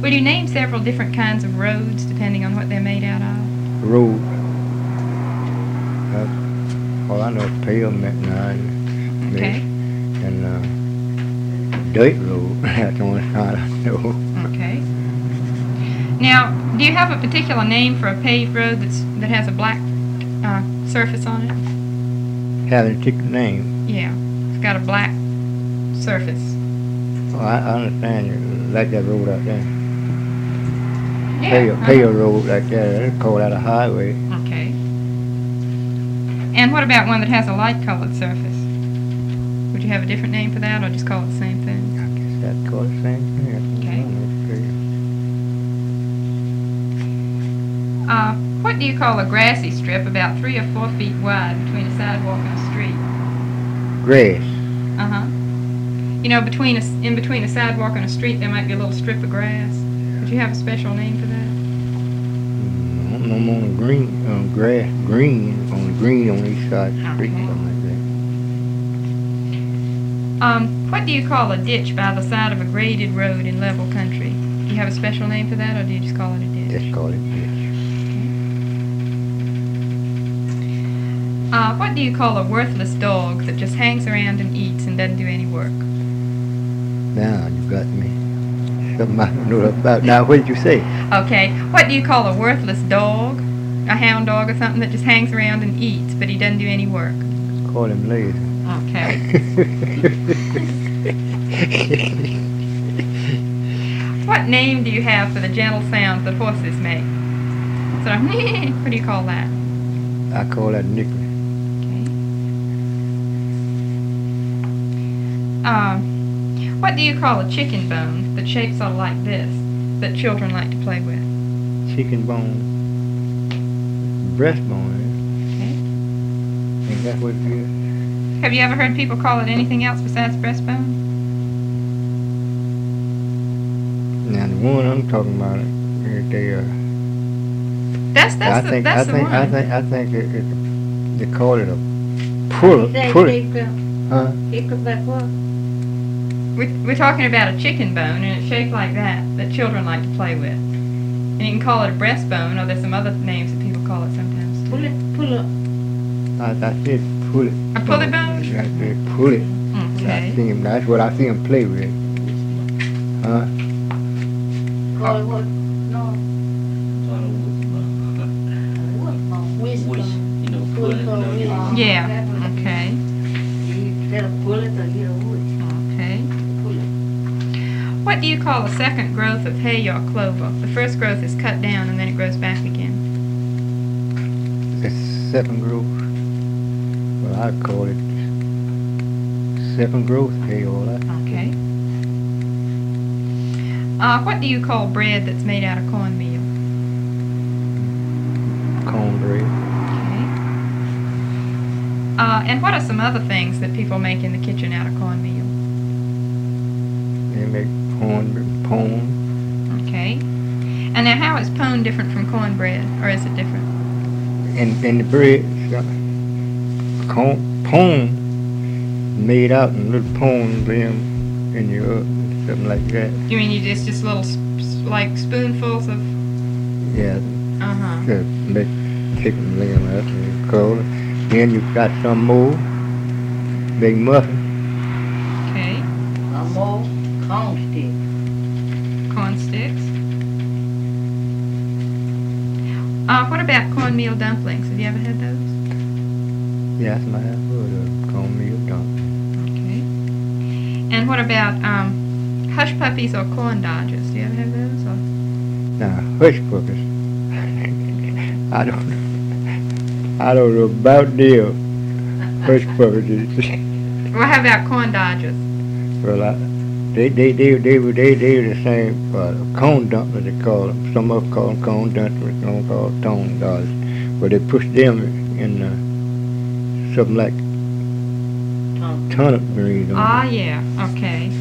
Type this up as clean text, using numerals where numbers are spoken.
Would you name several different kinds of roads depending on what they're made out of? Road. All I know is pavement now. Okay. And dirt road. That's the only kind I know. Okay. Now, do you have a particular name for a paved road that has a black surface on it? Having a particular name. Yeah, it's got a black surface. Oh, I understand you. Like that road out there. Yeah. Paved road like that. They call that a highway. Okay. And what about one that has a light-colored surface? Would you have a different name for that, or just call it the same thing? I guess that's called the same thing. Okay. What do you call a grassy strip about 3 or 4 feet wide between a sidewalk and a street? Grass. Uh-huh. You know, in between a sidewalk and a street, there might be a little strip of grass. Would you have a special name for that? No more on the green, grass, green, on the green on each side of the street, Okay. something like What do you call a ditch by the side of a graded road in level country? Do you have a special name for that, or do you just call it a ditch? that. Just call it ditch. What do you call a worthless dog that just hangs around and eats and doesn't do any work? Now you got me. Something I don't know about. Now, what did you say? Okay, what do you call a worthless dog? A hound dog or something that just hangs around and eats, but he doesn't do any work? Call him lazy. Okay. What name do you have for the gentle sound that horses make? So, what do you call that? I call that nickel. Okay. What do you call a chicken bone that's shaped sort of like this, that children like to play with? Chicken bone. Breastbone. Okay. Ain't that what it is? Have you ever heard people call it anything else besides breastbone? Now the one I'm talking about, That's the one. I think they call it a puller. Huh? We're talking about a chicken bone, and it's shaped like that children like to play with. And you can call it a breastbone, or there's some other names that people call it sometimes too. I said pull it. A pulley bone? I said pull it. Okay. That's what I see him play with. Huh? Yeah. Okay. Okay. What do you call a second growth of hay or clover? The first growth is cut down and then it grows back again. The second growth. Well, I'd call it second growth hay, all that. Okay. What do you call bread that's made out of cornmeal? Cornbread. Okay. And what are some other things that people make in the kitchen out of cornmeal? They make pone. Okay. And now, how is pone different from cornbread, or is it different? And the bread, pone made out in little pone them in your oven, something like that. You mean just little like spoonfuls of? Yeah. Uh-huh. To make chicken lamb, that's what it's called. Then you got some more big muffin. Okay. Corn sticks. What about cornmeal dumplings? Have you ever had those? Yes, I have heard of cornmeal dumpling. Okay. And what about hush puppies or corn dodgers? Do you ever have those? Or? Now, hush puppies. I don't know about them. Hush puppies. Well, how about corn dodgers? Well, they were the same. Corn dumplings they call them. Some of them call them corn dumplings. Some call them corn dogs. But they push them in something like turnip greens. Ah, yeah. Okay.